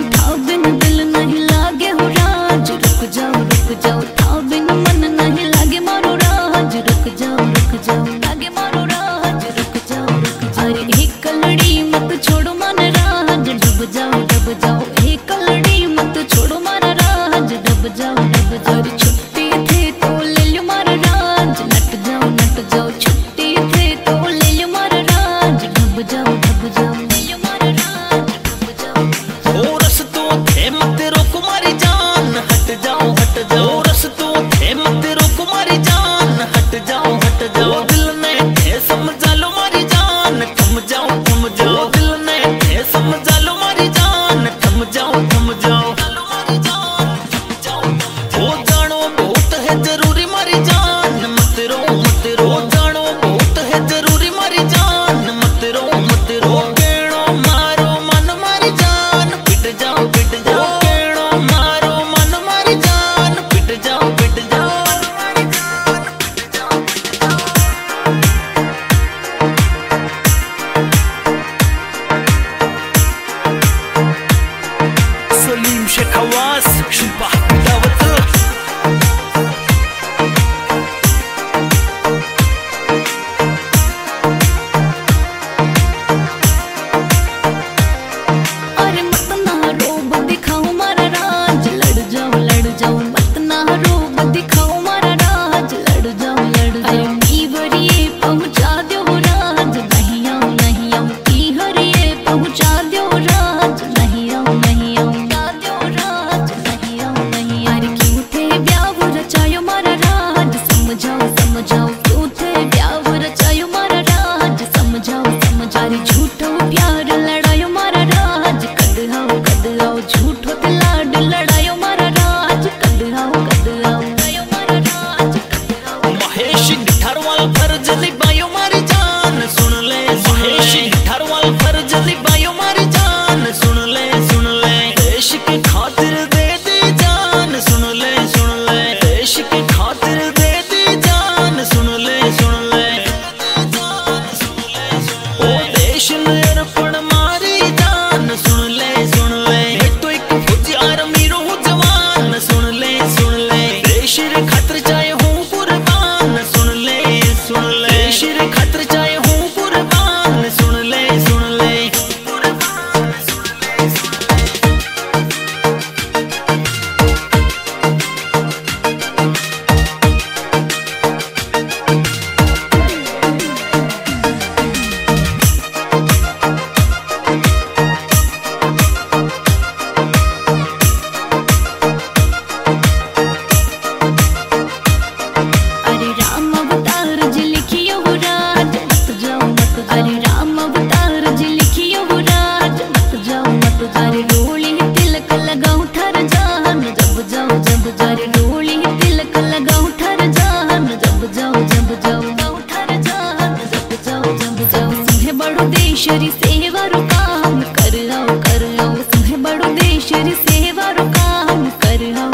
था बिन दिल नहीं लागे हो राज, रुक जाओ था बिन मन नहीं लागे मारो राज, रुक जाओ लागे मारो राज, रुक जाओ अरे एक कलड़ी मत छोड़ो मन राज, डब जाओ एक कलड़ी मत छोड़ो मन राज, डब जाओ अरे छुट्टी थे तो ले लो मारा राज, नट जाओ छुट्टी थे तो ले लो मारा राज, डब जाओ ले लो मारा राज, डब जाओ ओ रस्तों थे मत रोको मारी जान, हट जाओ रस्तों थे मत रोको मारी जान, हट जाओ दिल ने थे समझा लो मारी जान, थम जाओ दिल ने थे समझा लो मारी जान, थम जाओ ओ जानो बहुत है जरूरी मारी जान, मत रो जानो बहुत है जरूरी मारी जान, मत रो केणो मारो मन मारी जान, पिट जाओ केणो मारो मन मारी जान, पिट जाओ सलीम शेख हवास शिल्पा दावत अरे मत ना रोब दिखाओ मारा राज, लड़ जाओ मत ना रोब दिखाओ मारा राज, लड़ जाओ अरे मीवरिए पहुंचा दो राज, नहीं आऊं की हरिए पहुंचा दो राज, नहीं आऊं दो राज, नहीं आऊं अरे क्यों थे ब्याह रचायो मारा राज, समझाओ क्यों थे ब्याह रचायो मारा राज, समझाओ अरे झूठो प्यार लड़ायो मारा राज, कद आओ झूठो लाड लड़ायो मारा राज, कद आओ लड़ायो मारा राज, महेश ठारवाल फर्ज निभायो मारी जान, सुन ले महेश ठारवाल फर्ज निभायो मारी जान, सुन ले देश के खातिर दे दी जान, सुन ले देश के खातिर दे दी जान, सुन ले ओ देश ने अर्पण मारी जान, सुन ले तो एक फौजी आर्मी रो जवान, सुन ले देश रे खातिर चाहे हूँ कुर्बान, सुन ले देश रे खातिर चाहे हूँ कुर्बान, सुन ले अरे राम अवतार जी लिखियो हो राज, मत जाओ अरे राम अवतार जी लिखियो हो राज, मत जाओ अरे रोली तिलक लगाऊं ठर जान, जब जाओ अरे रोली तिलक लगाऊं ठर जान, जब जाओ ठर जान, जब जाओ सुहे बड़ो देश री सेवा रो काम कर आओ सुहे बड़ो देश री सेवा रो काम कर आओ